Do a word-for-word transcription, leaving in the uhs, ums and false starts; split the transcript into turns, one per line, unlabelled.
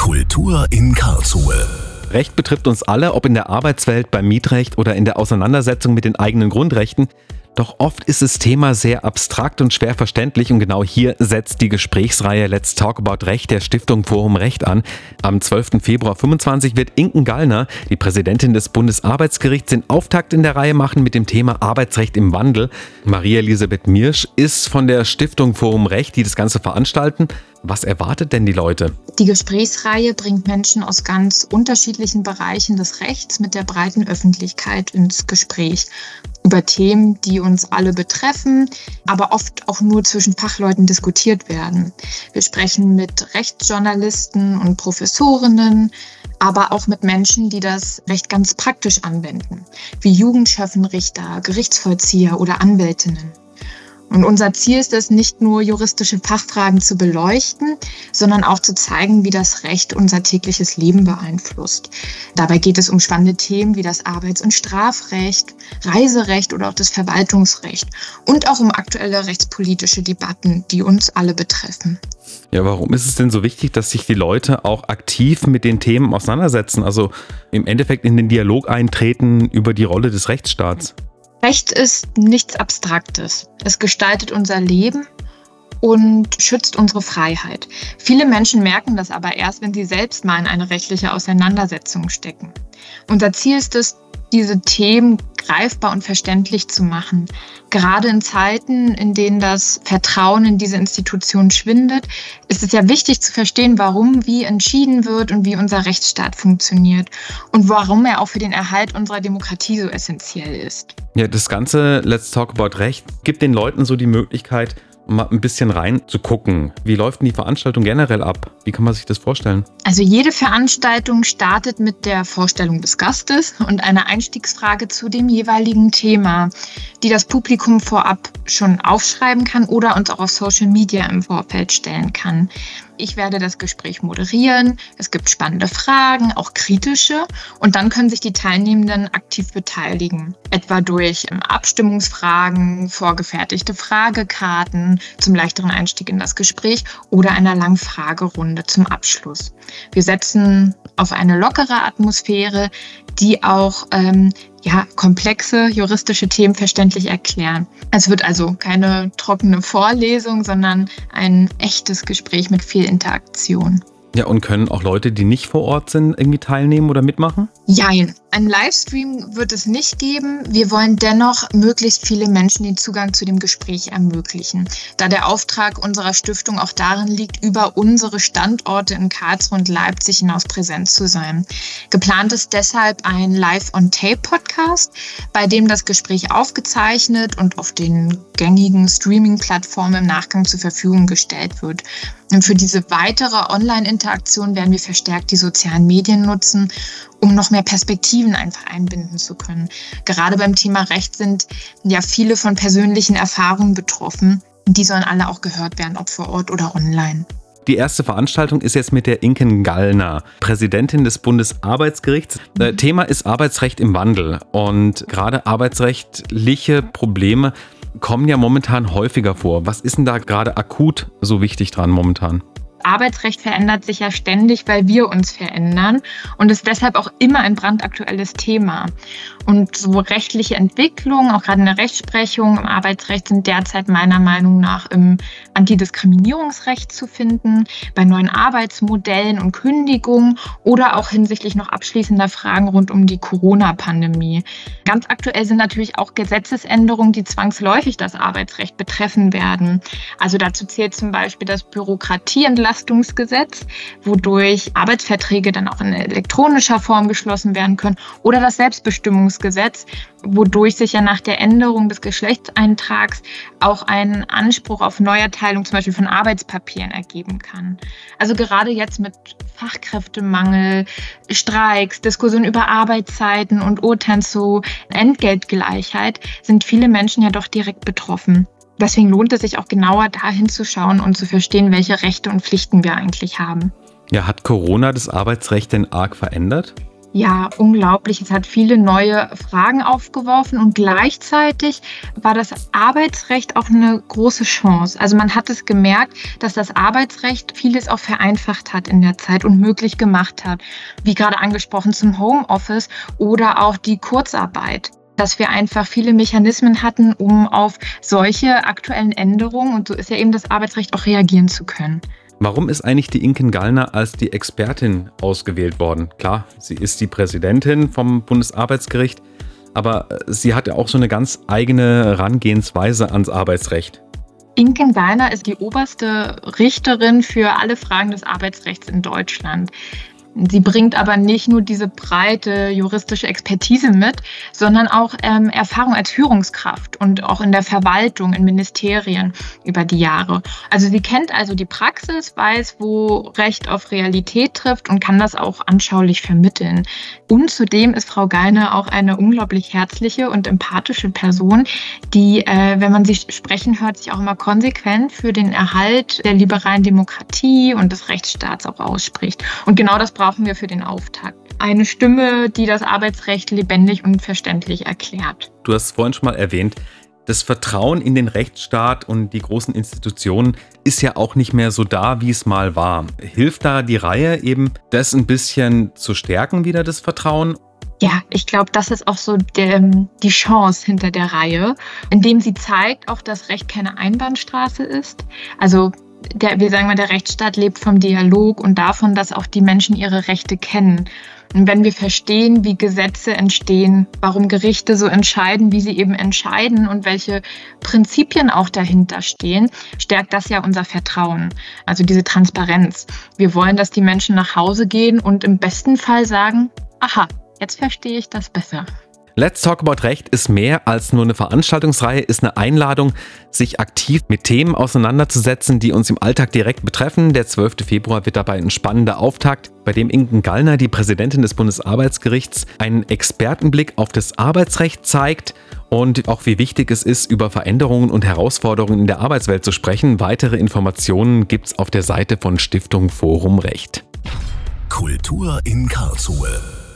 Kultur in Karlsruhe.
Recht betrifft uns alle, ob in der Arbeitswelt, beim Mietrecht oder in der Auseinandersetzung mit den eigenen Grundrechten. Doch oft ist das Thema sehr abstrakt und schwer verständlich und genau hier setzt die Gesprächsreihe Let's Talk About Recht der Stiftung Forum Recht an. Am zwölften Februar fünfundzwanzig wird Inken Gallner, die Präsidentin des Bundesarbeitsgerichts, den Auftakt in der Reihe machen mit dem Thema Arbeitsrecht im Wandel. Maria-Elisabeth Miersch ist von der Stiftung Forum Recht, die das Ganze veranstalten. Was erwartet denn die Leute?
Die Gesprächsreihe bringt Menschen aus ganz unterschiedlichen Bereichen des Rechts mit der breiten Öffentlichkeit ins Gespräch über Themen, die uns alle betreffen, aber oft auch nur zwischen Fachleuten diskutiert werden. Wir sprechen mit Rechtsjournalisten und Professorinnen, aber auch mit Menschen, die das Recht ganz praktisch anwenden, wie Jugendschöffenrichter, Gerichtsvollzieher oder Anwältinnen. Und unser Ziel ist es, nicht nur juristische Fachfragen zu beleuchten, sondern auch zu zeigen, wie das Recht unser tägliches Leben beeinflusst. Dabei geht es um spannende Themen wie das Arbeits- und Strafrecht, Reiserecht oder auch das Verwaltungsrecht und auch um aktuelle rechtspolitische Debatten, die uns alle betreffen.
Ja, warum ist es denn so wichtig, dass sich die Leute auch aktiv mit den Themen auseinandersetzen, also im Endeffekt in den Dialog eintreten über die Rolle des Rechtsstaats?
Recht ist nichts Abstraktes. Es gestaltet unser Leben und schützt unsere Freiheit. Viele Menschen merken das aber erst, wenn sie selbst mal in eine rechtliche Auseinandersetzung stecken. Unser Ziel ist es, diese Themen greifbar und verständlich zu machen. Gerade in Zeiten, in denen das Vertrauen in diese Institution schwindet, ist es ja wichtig zu verstehen, warum wie entschieden wird und wie unser Rechtsstaat funktioniert und warum er auch für den Erhalt unserer Demokratie so essentiell ist.
Ja, das ganze Let's Talk About Recht gibt den Leuten so die Möglichkeit, mal ein bisschen rein zu gucken. Wie läuft denn die Veranstaltung generell ab? Wie kann man sich das vorstellen?
Also jede Veranstaltung startet mit der Vorstellung des Gastes und einer Einstiegsfrage zu dem jeweiligen Thema, die das Publikum vorab schon aufschreiben kann oder uns auch auf Social Media im Vorfeld stellen kann. Ich werde das Gespräch moderieren. Es gibt spannende Fragen, auch kritische. Und dann können sich die Teilnehmenden aktiv beteiligen. Etwa durch Abstimmungsfragen, vorgefertigte Fragekarten zum leichteren Einstieg in das Gespräch oder einer langen Fragerunde zum Abschluss. Wir setzen auf eine lockere Atmosphäre, die auch ähm, ja, komplexe juristische Themen verständlich erklären. Es wird also keine trockene Vorlesung, sondern ein echtes Gespräch mit viel Interaktion.
Ja, und können auch Leute, die nicht vor Ort sind, irgendwie teilnehmen oder mitmachen?
Jein. Einen Livestream wird es nicht geben. Wir wollen dennoch möglichst viele Menschen den Zugang zu dem Gespräch ermöglichen, da der Auftrag unserer Stiftung auch darin liegt, über unsere Standorte in Karlsruhe und Leipzig hinaus präsent zu sein. Geplant ist deshalb ein Live-on-Tape-Podcast, bei dem das Gespräch aufgezeichnet und auf den gängigen Streaming-Plattformen im Nachgang zur Verfügung gestellt wird. Und für diese weitere Online-Interaktion werden wir verstärkt die sozialen Medien nutzen, um noch mehr Perspektiven einfach einbinden zu können. Gerade beim Thema Recht sind ja viele von persönlichen Erfahrungen betroffen. Die sollen alle auch gehört werden, ob vor Ort oder online.
Die erste Veranstaltung ist jetzt mit der Inken Gallner, Präsidentin des Bundesarbeitsgerichts. Mhm. Thema ist Arbeitsrecht im Wandel. Und gerade arbeitsrechtliche Probleme kommen ja momentan häufiger vor. Was ist denn da gerade akut so wichtig dran momentan?
Arbeitsrecht verändert sich ja ständig, weil wir uns verändern und ist deshalb auch immer ein brandaktuelles Thema. Und so rechtliche Entwicklungen, auch gerade in der Rechtsprechung im Arbeitsrecht, sind derzeit meiner Meinung nach im Antidiskriminierungsrecht zu finden, bei neuen Arbeitsmodellen und Kündigungen oder auch hinsichtlich noch abschließender Fragen rund um die Corona-Pandemie. Ganz aktuell sind natürlich auch Gesetzesänderungen, die zwangsläufig das Arbeitsrecht betreffen werden. Also dazu zählt zum Beispiel das Bürokratieentlastungsgesetz, wodurch Arbeitsverträge dann auch in elektronischer Form geschlossen werden können, oder das Selbstbestimmungsgesetz, wodurch sich ja nach der Änderung des Geschlechtseintrags auch ein Anspruch auf Neuerteilung zum Beispiel von Arbeitspapieren ergeben kann. Also gerade jetzt mit Fachkräftemangel, Streiks, Diskussionen über Arbeitszeiten und Urteilen zu Entgeltgleichheit sind viele Menschen ja doch direkt betroffen. Deswegen lohnt es sich auch genauer dahin zu schauen und zu verstehen, welche Rechte und Pflichten wir eigentlich haben.
Ja, hat Corona das Arbeitsrecht denn arg verändert?
Ja, unglaublich. Es hat viele neue Fragen aufgeworfen und gleichzeitig war das Arbeitsrecht auch eine große Chance. Also man hat es gemerkt, dass das Arbeitsrecht vieles auch vereinfacht hat in der Zeit und möglich gemacht hat. Wie gerade angesprochen zum Homeoffice oder auch die Kurzarbeit. Dass wir einfach viele Mechanismen hatten, um auf solche aktuellen Änderungen, und so ist ja eben das Arbeitsrecht, auch reagieren zu können.
Warum ist eigentlich die Inken Gallner als die Expertin ausgewählt worden? Klar, sie ist die Präsidentin vom Bundesarbeitsgericht, aber sie hat ja auch so eine ganz eigene Herangehensweise ans Arbeitsrecht.
Inken Gallner ist die oberste Richterin für alle Fragen des Arbeitsrechts in Deutschland. Sie bringt aber nicht nur diese breite juristische Expertise mit, sondern auch ähm, Erfahrung als Führungskraft und auch in der Verwaltung, in Ministerien über die Jahre. Also sie kennt also die Praxis, weiß, wo Recht auf Realität trifft und kann das auch anschaulich vermitteln. Und zudem ist Frau Gallner auch eine unglaublich herzliche und empathische Person, die, äh, wenn man sie sprechen hört, sich auch immer konsequent für den Erhalt der liberalen Demokratie und des Rechtsstaats auch ausspricht. Und genau das brauchen wir für den Auftakt. Eine Stimme, die das Arbeitsrecht lebendig und verständlich erklärt.
Du hast vorhin schon mal erwähnt, das Vertrauen in den Rechtsstaat und die großen Institutionen ist ja auch nicht mehr so da, wie es mal war. Hilft da die Reihe eben, das ein bisschen zu stärken, wieder das Vertrauen?
Ja, ich glaube, das ist auch so der, die Chance hinter der Reihe, indem sie zeigt, auch dass Recht keine Einbahnstraße ist. Also Der, wir sagen mal, der Rechtsstaat lebt vom Dialog und davon, dass auch die Menschen ihre Rechte kennen. Und wenn wir verstehen, wie Gesetze entstehen, warum Gerichte so entscheiden, wie sie eben entscheiden und welche Prinzipien auch dahinter stehen, stärkt das ja unser Vertrauen, also diese Transparenz. Wir wollen, dass die Menschen nach Hause gehen und im besten Fall sagen, aha, jetzt verstehe ich das besser.
Let's Talk About Recht ist mehr als nur eine Veranstaltungsreihe, ist eine Einladung, sich aktiv mit Themen auseinanderzusetzen, die uns im Alltag direkt betreffen. Der zwölfte Februar wird dabei ein spannender Auftakt, bei dem Inken Gallner, die Präsidentin des Bundesarbeitsgerichts, einen Expertenblick auf das Arbeitsrecht zeigt und auch wie wichtig es ist, über Veränderungen und Herausforderungen in der Arbeitswelt zu sprechen. Weitere Informationen gibt's auf der Seite von Stiftung Forum Recht.
Kultur in Karlsruhe.